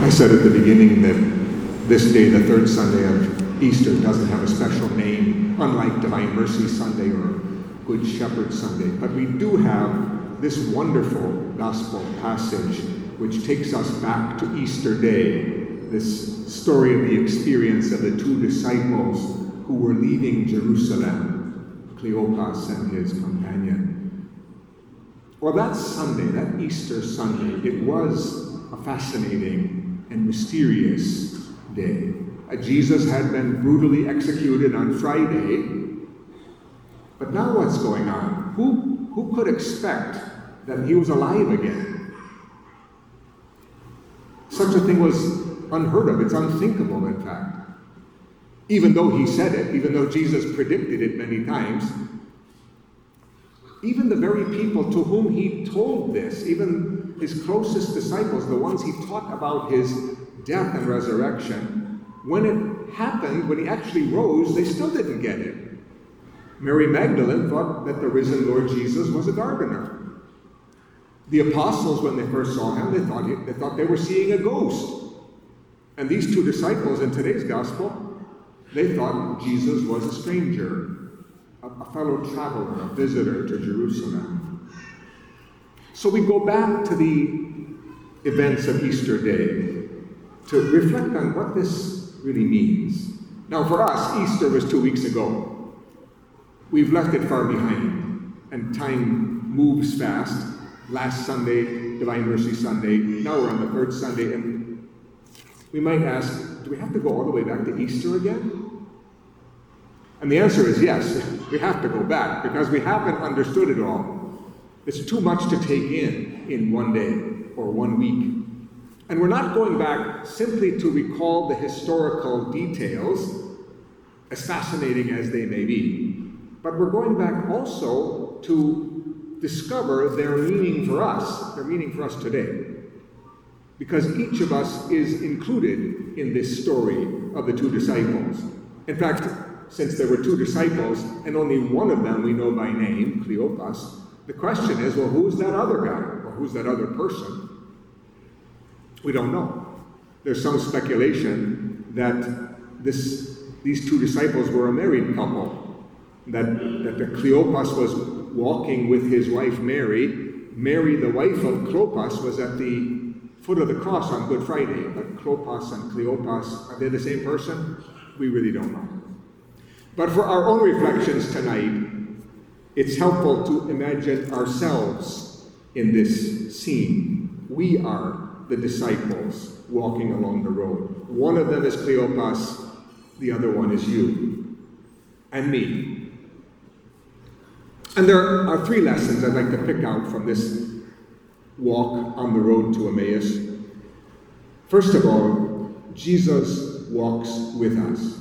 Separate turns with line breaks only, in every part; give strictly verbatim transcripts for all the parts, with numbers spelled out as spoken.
I said at the beginning that this day, the third Sunday of Easter, doesn't have a special name, unlike Divine Mercy Sunday or Good Shepherd Sunday. But we do have this wonderful gospel passage which takes us back to Easter Day, this story of the experience of the two disciples who were leaving Jerusalem, Cleopas and his companion. Well, that Sunday, that Easter Sunday, it was a fascinating and mysterious day. Uh, Jesus had been brutally executed on Friday, but now what's going on? Who, who could expect that he was alive again? Such a thing was unheard of. It's unthinkable, in fact. Even though he said it, even though Jesus predicted it many times, even the very people to whom he told this, even his closest disciples, the ones he taught about his death and resurrection, when it happened, when he actually rose, they still didn't get it. Mary Magdalene thought that the risen Lord Jesus was a gardener. The apostles, when they first saw him, they thought, he, they thought they were seeing a ghost. And these two disciples in today's gospel, they thought Jesus was a stranger, a, a fellow traveler, a visitor to Jerusalem. So we go back to the events of Easter Day to reflect on what this really means. Now for us, Easter was two weeks ago. We've left it far behind, and time moves fast. Last Sunday, Divine Mercy Sunday, now we're on the third Sunday, and we might ask, do we have to go all the way back to Easter again? And the answer is yes, we have to go back, because we haven't understood it all. It's too much to take in in one day or one week. And we're not going back simply to recall the historical details, as fascinating as they may be, but we're going back also to discover their meaning for us, their meaning for us today. Because each of us is included in this story of the two disciples. In fact, since there were two disciples, and only one of them we know by name, Cleopas, the question is, well, who's that other guy? Or who's that other person? We don't know. There's some speculation that this, these two disciples were a married couple, that, that the Cleopas was walking with his wife Mary. Mary, the wife of Cleopas, was at the foot of the cross on Good Friday. But Cleopas and Cleopas, are they the same person? We really don't know. But for our own reflections tonight, it's helpful to imagine ourselves in this scene. We are the disciples walking along the road. One of them is Cleopas, the other one is you and me. And there are three lessons I'd like to pick out from this walk on the road to Emmaus. First of all, Jesus walks with us.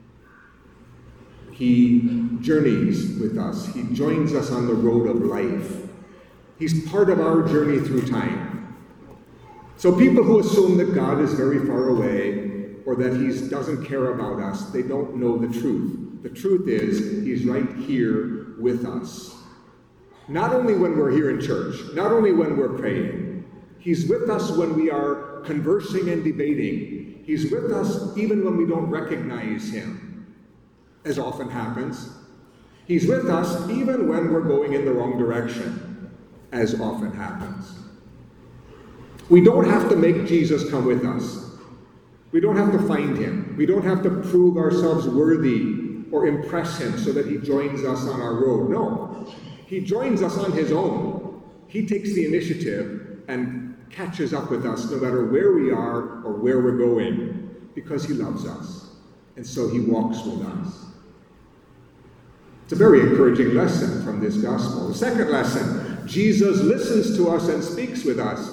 He journeys with us. He joins us on the road of life. He's part of our journey through time. So people who assume that God is very far away or that he doesn't care about us, they don't know the truth. The truth is, he's right here with us. Not only when we're here in church, not only when we're praying, he's with us when we are conversing and debating. He's with us even when we don't recognize him, as often happens. He's with us even when we're going in the wrong direction, as often happens. We don't have to make Jesus come with us. We don't have to find him. We don't have to prove ourselves worthy or impress him so that he joins us on our road. No, he joins us on his own. He takes the initiative and catches up with us no matter where we are or where we're going, because he loves us. And so he walks with us. It's a very encouraging lesson from this gospel. The second lesson, Jesus listens to us and speaks with us.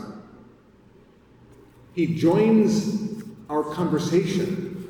He joins our conversation.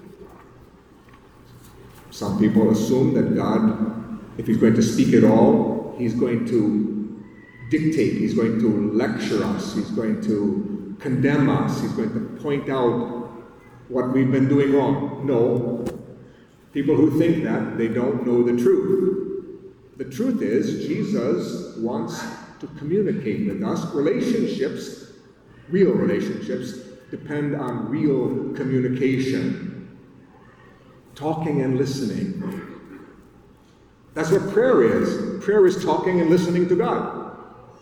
Some people assume that God, if he's going to speak at all, he's going to dictate, he's going to lecture us, he's going to condemn us, he's going to point out what we've been doing wrong. No. People who think that, they don't know the truth. The truth is, Jesus wants to communicate with us. Relationships, real relationships, depend on real communication, talking and listening. That's what prayer is. Prayer is talking and listening to God.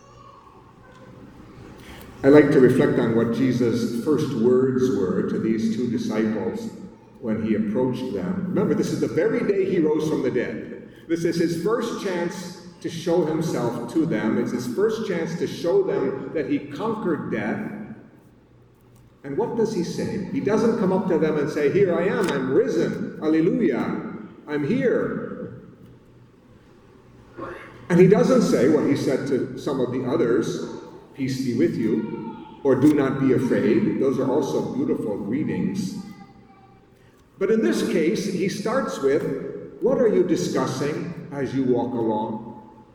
I like to reflect on what Jesus' first words were to these two disciples when he approached them. Remember, this is the very day he rose from the dead. This is his first chance to show himself to them. It's his first chance to show them that he conquered death. And what does he say? He doesn't come up to them and say, "Here I am, I'm risen, hallelujah, I'm here." And he doesn't say what he said to some of the others, "Peace be with you," or "Do not be afraid." Those are also beautiful greetings. But in this case, he starts with, "What are you discussing as you walk along?"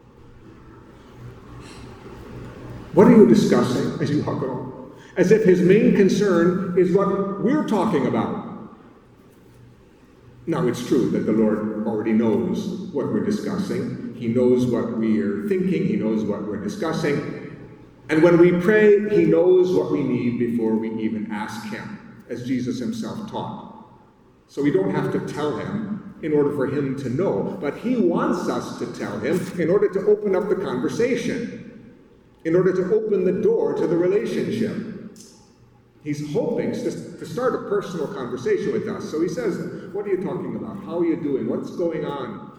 What are you discussing as you walk along? As if his main concern is what we're talking about. Now, it's true that the Lord already knows what we're discussing. He knows what we're thinking. He knows what we're discussing. And when we pray, he knows what we need before we even ask him, as Jesus himself taught. So we don't have to tell him in order for him to know. But he wants us to tell him in order to open up the conversation, in order to open the door to the relationship. He's hoping to, to start a personal conversation with us. So he says, "What are you talking about? How are you doing? What's going on?"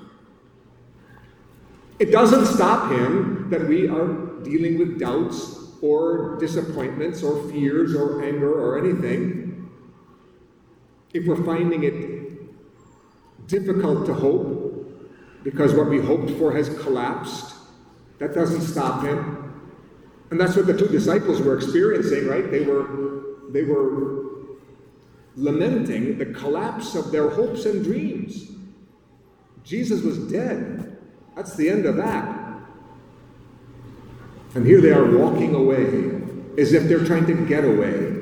It doesn't stop him that we are dealing with doubts or disappointments or fears or anger or anything. If we're finding it difficult to hope because what we hoped for has collapsed, that doesn't stop him. And that's what the two disciples were experiencing, right? They were, they were lamenting the collapse of their hopes and dreams. Jesus was dead. That's the end of that. And here they are walking away as if they're trying to get away.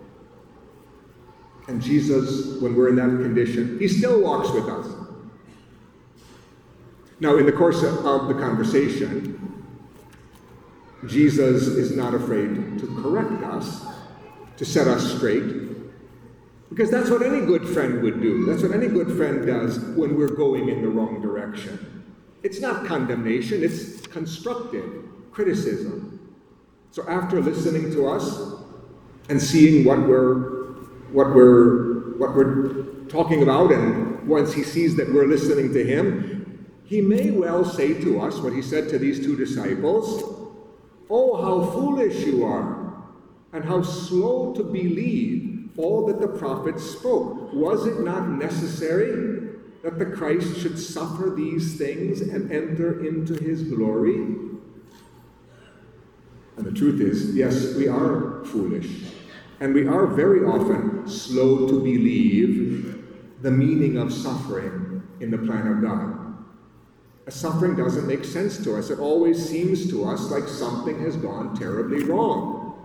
And Jesus, when we're in that condition, he still walks with us. Now, in the course of the conversation, Jesus is not afraid to correct us, to set us straight, because that's what any good friend would do. That's what any good friend does when we're going in the wrong direction. It's not condemnation, it's constructive criticism. So after listening to us and seeing what we're what we're what we're talking about, and once he sees that we're listening to him, he may well say to us what he said to these two disciples: "Oh, how foolish you are, and how slow to believe all that the prophets spoke. Was it not necessary that the Christ should suffer these things and enter into his glory?" And the truth is, yes, we are foolish. And we are very often slow to believe the meaning of suffering in the plan of God. A suffering doesn't make sense to us. It always seems to us like something has gone terribly wrong,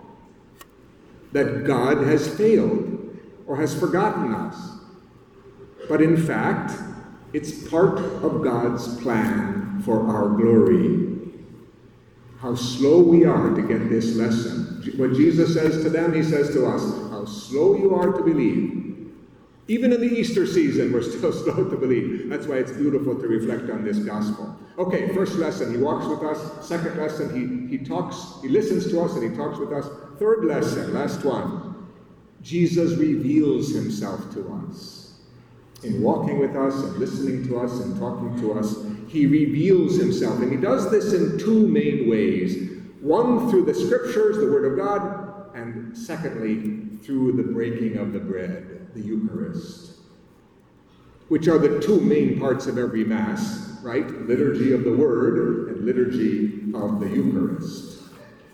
that God has failed or has forgotten us. But in fact, it's part of God's plan for our glory. How slow we are to get this lesson. What Jesus says to them, he says to us, how slow you are to believe. Even in the Easter season, we're still slow to believe. That's why it's beautiful to reflect on this gospel. Okay, first lesson, he walks with us. Second lesson, he, he talks, he listens to us and he talks with us. Third lesson, last one, Jesus reveals himself to us. In walking with us and listening to us and talking to us, he reveals himself. And he does this in two main ways. One, through the scriptures, the word of God, and secondly, through the breaking of the bread, the Eucharist, which are the two main parts of every Mass, right? Liturgy of the Word and liturgy of the Eucharist.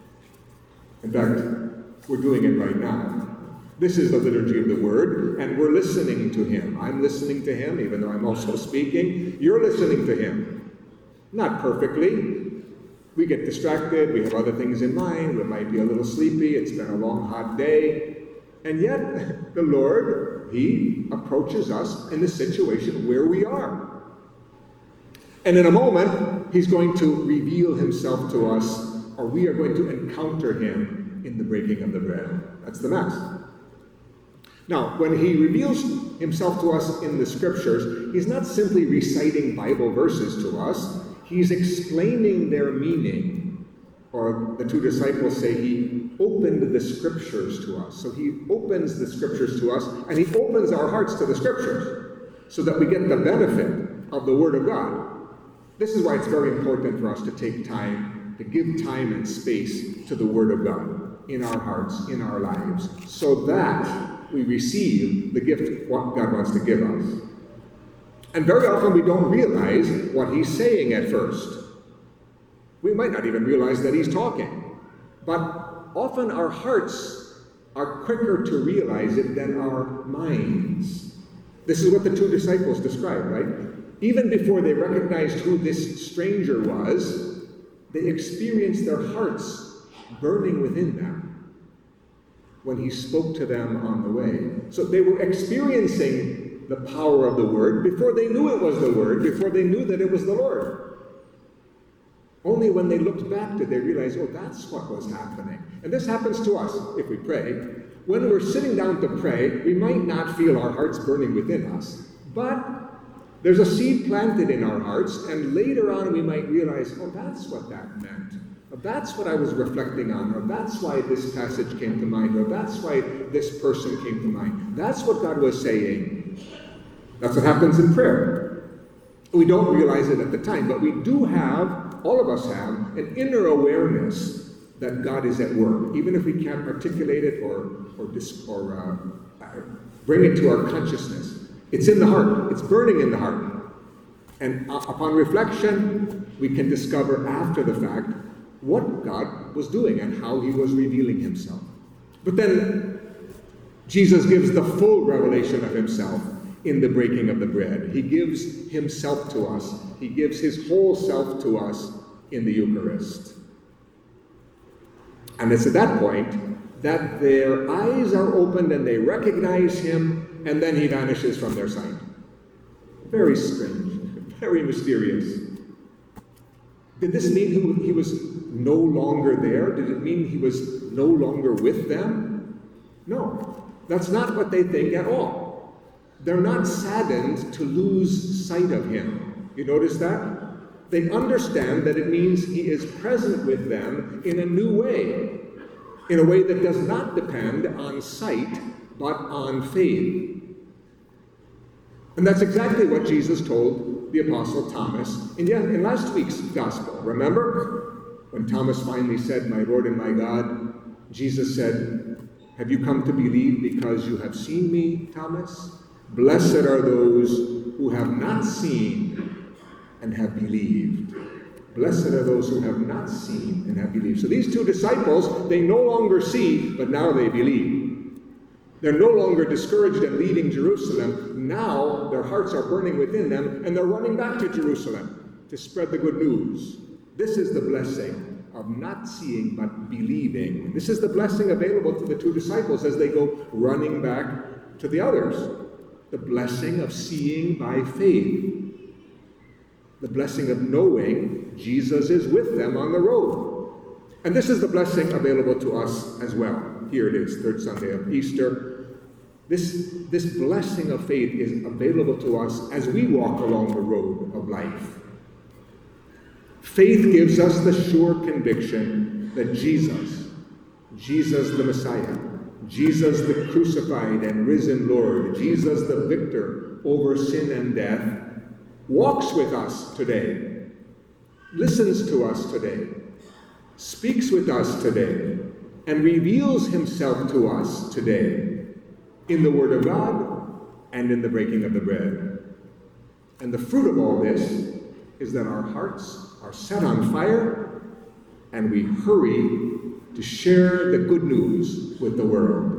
In fact, we're doing it right now. This is the liturgy of the Word, and we're listening to him. I'm listening to him, even though I'm also speaking. You're listening to him. Not perfectly. We get distracted. We have other things in mind. We might be a little sleepy. It's been a long, hot day. And yet, the Lord, he approaches us in the situation where we are. And in a moment, he's going to reveal himself to us, or we are going to encounter him in the breaking of the bread. That's the Mass. Now, when he reveals himself to us in the scriptures, he's not simply reciting Bible verses to us, he's explaining their meaning. Or the two disciples say he opened the scriptures to us. So he opens the scriptures to us, and he opens our hearts to the scriptures so that we get the benefit of the Word of God. This is why it's very important for us to take time, to give time and space to the Word of God in our hearts, in our lives, so that we receive the gift what God wants to give us. And very often we don't realize what he's saying at first. We might not even realize that he's talking. But often our hearts are quicker to realize it than our minds. This is what the two disciples described, right? Even before they recognized who this stranger was, they experienced their hearts burning within them when he spoke to them on the way. So they were experiencing the power of the Word before they knew it was the Word, before they knew that it was the Lord. Only when they looked back did they realize, oh, that's what was happening. And this happens to us if we pray. When we're sitting down to pray, we might not feel our hearts burning within us, but there's a seed planted in our hearts, and later on we might realize, oh, that's what that meant. Or that's what I was reflecting on, or that's why this passage came to mind, or that's why this person came to mind. That's what God was saying. That's what happens in prayer. We don't realize it at the time, but we do have, all of us have, an inner awareness that God is at work, even if we can't articulate it or, or, dis, or uh, bring it to our consciousness. It's in the heart. It's burning in the heart. And uh, upon reflection, we can discover after the fact what God was doing and how he was revealing himself. But then Jesus gives the full revelation of himself in the breaking of the bread. He gives himself to us. He gives his whole self to us in the Eucharist. And it's at that point that their eyes are opened and they recognize him, and then he vanishes from their sight. Very strange, very mysterious. Did this mean he was no longer there? Did it mean he was no longer with them? No, that's not what they think at all. They're not saddened to lose sight of him. You notice that? They understand that it means he is present with them in a new way, in a way that does not depend on sight, but on faith. And that's exactly what Jesus told the Apostle Thomas in, in last week's Gospel. Remember? When Thomas finally said, "My Lord and my God," Jesus said, "Have you come to believe because you have seen me, Thomas? Blessed are those who have not seen and have believed." Blessed are those who have not seen and have believed. So these two disciples, they no longer see, but now they believe. They're no longer discouraged at leaving Jerusalem. Now their hearts are burning within them, and they're running back to Jerusalem to spread the good news. This is the blessing of not seeing but believing. This is the blessing available to the two disciples as they go running back to the others. The blessing of seeing by faith. The blessing of knowing Jesus is with them on the road. And this is the blessing available to us as well. Here it is, third Sunday of Easter. This, this blessing of faith is available to us as we walk along the road of life. Faith gives us the sure conviction that Jesus, Jesus the Messiah, Jesus the crucified and risen Lord, Jesus the victor over sin and death, walks with us today, listens to us today, speaks with us today, and reveals himself to us today in the Word of God and in the breaking of the bread. And the fruit of all this is that our hearts are set on fire and we hurry to share the good news with the world.